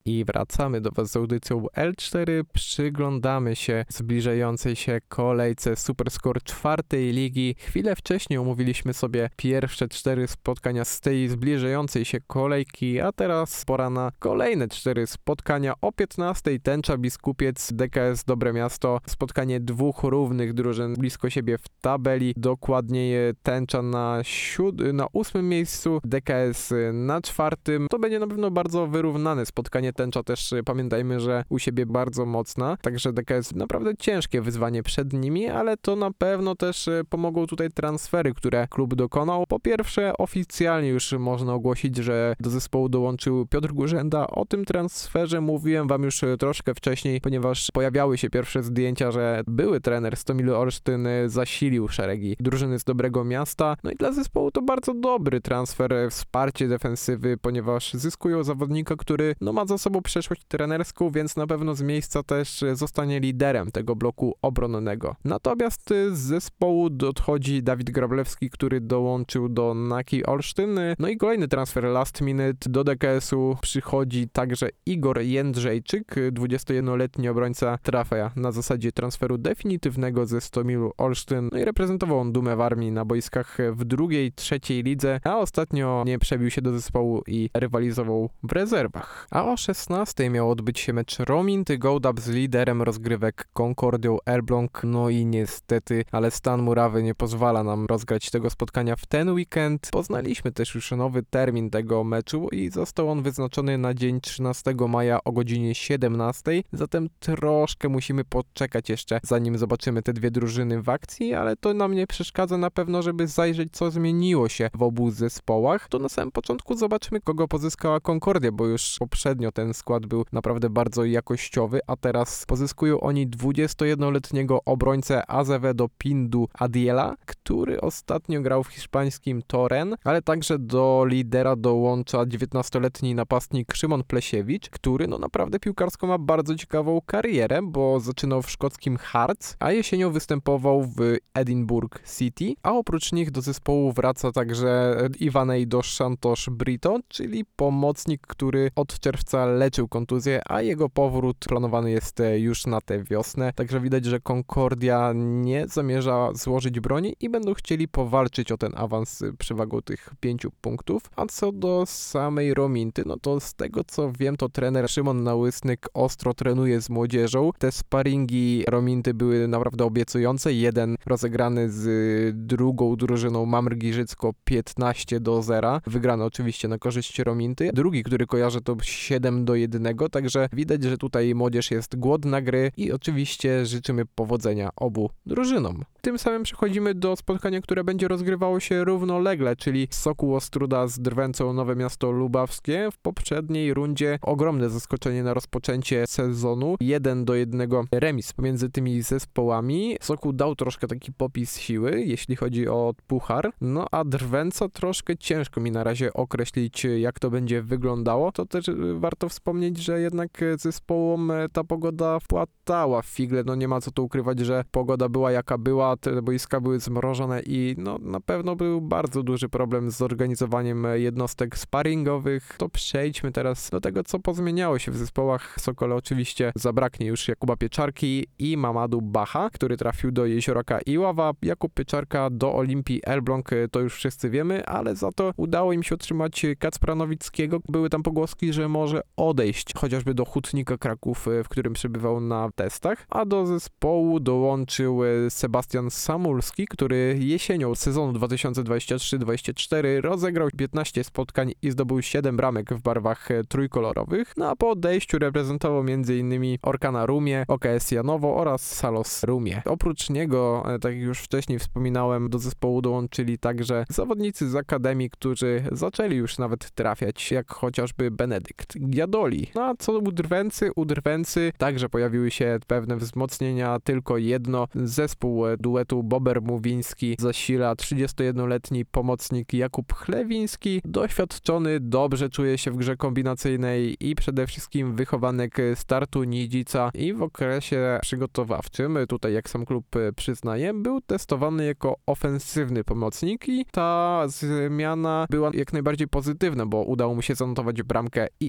I wracamy do Was z audycją L4. Przyglądamy się zbliżającej się kolejce Superscore 4. ligi. Chwilę wcześniej omówiliśmy sobie pierwsze 4 spotkania z tej zbliżającej się kolejki, a teraz pora na kolejne 4 spotkania. O 15:00 Tęcza Biskupiec, DKS Dobre Miasto. Spotkanie dwóch równych drużyn blisko siebie w tabeli. Dokładniej Tęcza na 8. miejscu, DKS na 4. To będzie na pewno bardzo wyrównane spotkanie. Tęcza też pamiętajmy, że u siebie bardzo mocna, także DKS naprawdę ciężkie wyzwanie przed nimi, ale to na pewno też pomogą tutaj transfery, które klub dokonał. Po pierwsze, oficjalnie już można ogłosić, że do zespołu dołączył Piotr Górzęda. O tym transferze mówiłem Wam już troszkę wcześniej, ponieważ pojawiały się pierwsze zdjęcia, że były trener Stomil Olsztyn zasilił szeregi drużyny z Dobrego Miasta. No i dla zespołu to bardzo dobry transfer, wsparcie defensywy, ponieważ zyskują zawodnika, który ma za sobą przeszłość trenerską, więc na pewno z miejsca też zostanie liderem tego bloku obronnego. Natomiast z zespołu odchodzi Dawid Grablewski, który dołączył do Naki Olsztyn. No i kolejny transfer last minute. Do DKS-u przychodzi także Igor Jędrzejczyk, 21-letni obrońca, trafia na zasadzie transferu definitywnego ze Stomilu Olsztyn. No i reprezentował on Dumę Warmii na boiskach w drugiej, trzeciej lidze, a ostatnio nie przebił się do zespołu i rywalizował w rezerwach. A o 16:00 miał odbyć się mecz Rominty Gołdap z liderem rozgrywek Concordią Elbląg. No i niestety, ale stan murawy nie pozwala nam rozgrać tego spotkania w ten weekend. Poznaliśmy też już nowy termin tego meczu i został on wyznaczony na dzień 13 maja o godzinie 17:00. Zatem troszkę musimy poczekać jeszcze, zanim zobaczymy te dwie drużyny w akcji, ale to nam nie przeszkadza na pewno, żeby zajrzeć, co zmieniło się w obu zespołach. To na samym początku zobaczmy, kogo pozyskała Concordia, bo już poprzednio ten skład był naprawdę bardzo jakościowy, a teraz pozyskują oni 21-letniego obrońcę Azevedo Pindu Adiela, który ostatnio grał w hiszpańskim Torren, ale także do lidera dołącza 19-letni napastnik Szymon Plesiewicz, który naprawdę piłkarsko ma bardzo ciekawą karierę, bo zaczynał w szkockim Hearts, a jesienią występował w Edinburgh City, a oprócz nich do zespołu wraca także Ivanej dos Santos Brito, czyli pomocnik, który od czerwca leczył kontuzję, a jego powrót planowany jest już na tę wiosnę, także widać, że Concordia nie zamierza złożyć broni i będą chcieli powalczyć o ten awans przewagą tych 5 punktów. A co do samej Rominty, to z tego co wiem, to trener Szymon Nałysnyk ostro trenuje z młodzieżą. Te sparingi Rominty były naprawdę obiecujące. Jeden rozegrany z drugą drużyną Mamr Giżycko 15-0. Wygrany oczywiście na korzyść Rominty. Drugi, który kojarzę, to 7-1, także widać, że tutaj młodzież jest głodna gry i oczywiście życzymy powodzenia obu drużynom. Tym samym przechodzimy do spotkania, które będzie rozgrywało się równolegle, czyli Sokół Ostróda z Drwęcą Nowe Miasto Lubawskie. W poprzedniej rundzie ogromne zaskoczenie na rozpoczęcie sezonu. 1-1 remis pomiędzy tymi zespołami. Sokół dał troszkę taki popis siły, jeśli chodzi o puchar, a Drwęca troszkę ciężko mi na razie określić, jak to będzie wyglądało. To też warto wspomnieć, że jednak zespołom ta pogoda wpłatała w figle. Nie ma co tu ukrywać, że pogoda była jaka była, te boiska były zmrożone i na pewno był bardzo duży problem z zorganizowaniem jednostek sparingowych. To przejdźmy teraz do tego, co pozmieniało się w zespołach. W Sokole oczywiście zabraknie już Jakuba Pieczarki i Mamadu Bacha, który trafił do Jezioraka Iława. Jakub Pieczarka do Olimpii Elbląg, to już wszyscy wiemy, ale za to udało im się utrzymać Kacpra Nowickiego. Były tam pogłoski, że może odejść chociażby do Hutnika Kraków, w którym przebywał na testach, a do zespołu dołączył Sebastian Samulski, który jesienią sezonu 2023-2024 rozegrał 15 spotkań i zdobył 7 bramek w barwach trójkolorowych. A po odejściu reprezentował m.in. Orkana Rumie, OKS Janowo oraz Salos Rumie. Oprócz niego, tak jak już wcześniej wspominałem, do zespołu dołączyli także zawodnicy z Akademii, którzy zaczęli już nawet trafiać, jak chociażby Benedykt Giadoli. A co u Drwęcy także pojawiły się pewne wzmocnienia, tylko jedno. Zespół duetu Bober-Mówiński zasila 31-letni pomocnik Jakub Chlewiński, doświadczony, dobrze czuje się w grze kombinacyjnej i przede wszystkim wychowanek startu Nidzica i w okresie przygotowawczym, tutaj jak sam klub przyznaje, był testowany jako ofensywny pomocnik i ta zmiana była jak najbardziej pozytywna, bo udało mu się zanotować bramkę i asyst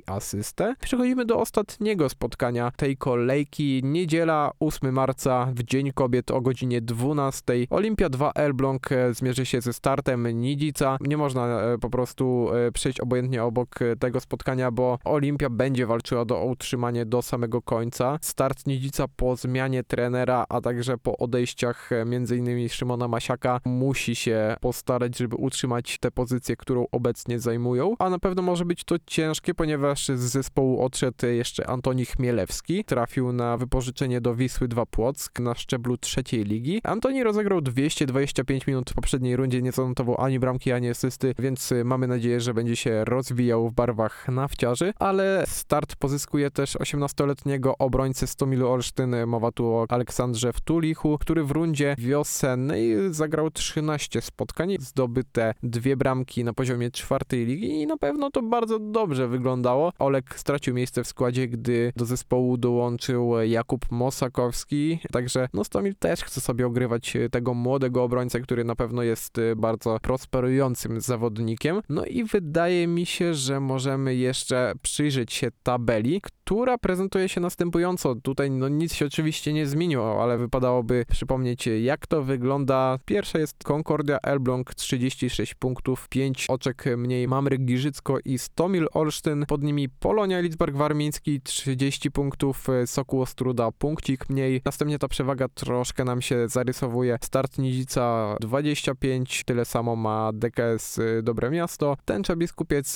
20. Przechodzimy do ostatniego spotkania tej kolejki. Niedziela, 8 marca, w Dzień Kobiet o godzinie 12. Olimpia 2 Elbląg zmierzy się ze Startem Nidzica. Nie można po prostu przejść obojętnie obok tego spotkania, bo Olimpia będzie walczyła o utrzymanie do samego końca. Start Nidzica po zmianie trenera, a także po odejściach m.in. Szymona Masiaka musi się postarać, żeby utrzymać tę pozycję, którą obecnie zajmują, a na pewno może być to ciężkie, ponieważ z zespołu odszedł jeszcze Antoni Chmielewski, trafił na wypożyczenie do Wisły 2 Płock na szczeblu trzeciej ligi. Antoni rozegrał 225 minut w poprzedniej rundzie, nie zanotował ani bramki, ani asysty, więc mamy nadzieję, że będzie się rozwijał w barwach nawciarzy, ale Start pozyskuje też 18-letniego obrońcę z Tomilu Olsztyn, mowa tu o Aleksandrze Wtulichu, który w rundzie wiosennej zagrał 13 spotkań, zdobyte 2 bramki na poziomie czwartej ligi i na pewno to bardzo dobrze wyglądało. Olek stracił miejsce w składzie, gdy do zespołu dołączył Jakub Mosakowski, także Stomil też chce sobie ogrywać tego młodego obrońcę, który na pewno jest bardzo prosperującym zawodnikiem. No i wydaje mi się, że możemy jeszcze przyjrzeć się tabeli, która prezentuje się następująco. Tutaj nic się oczywiście nie zmieniło, ale wypadałoby przypomnieć, jak to wygląda. Pierwsza jest Concordia Elbląg, 36 punktów, 5 oczek mniej Mamryk Giżycko i Stomil Olsztyn, pod nimi Polonia Lidzbark Warmiński, 30 punktów, Sokół Ostróda punkcik mniej. Następnie ta przewaga troszkę nam się zarysowuje. Start Nidzica 25, tyle samo ma DKS Dobre Miasto, Tęcza Biskupiec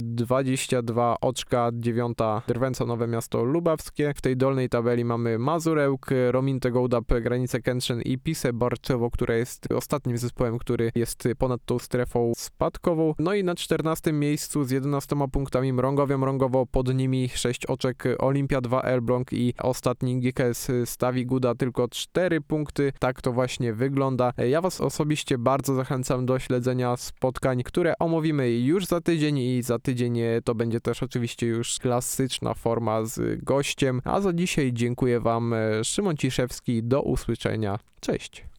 22 oczka, 9 Drwęca Nowe Miasto Lubawskie. W tej dolnej tabeli mamy Mazurełk, Rominte Gołdap, Granice Kętrzyn i Pisę Barczewo, która jest ostatnim zespołem, który jest ponad tą strefą spadkową. No i na 14 miejscu z 11 punktami Mrągowo, pod nimi 6 oczek Olimpia 2 Elbląg i ostatni GKS Stawi Guda tylko 4 punkty. Tak to właśnie wygląda. Ja was osobiście bardzo zachęcam do śledzenia spotkań, które omówimy już za tydzień i za tydzień to będzie też oczywiście już klasyczna forma z gościem. A za dzisiaj dziękuję wam. Szymon Ciszewski, do usłyszenia. Cześć.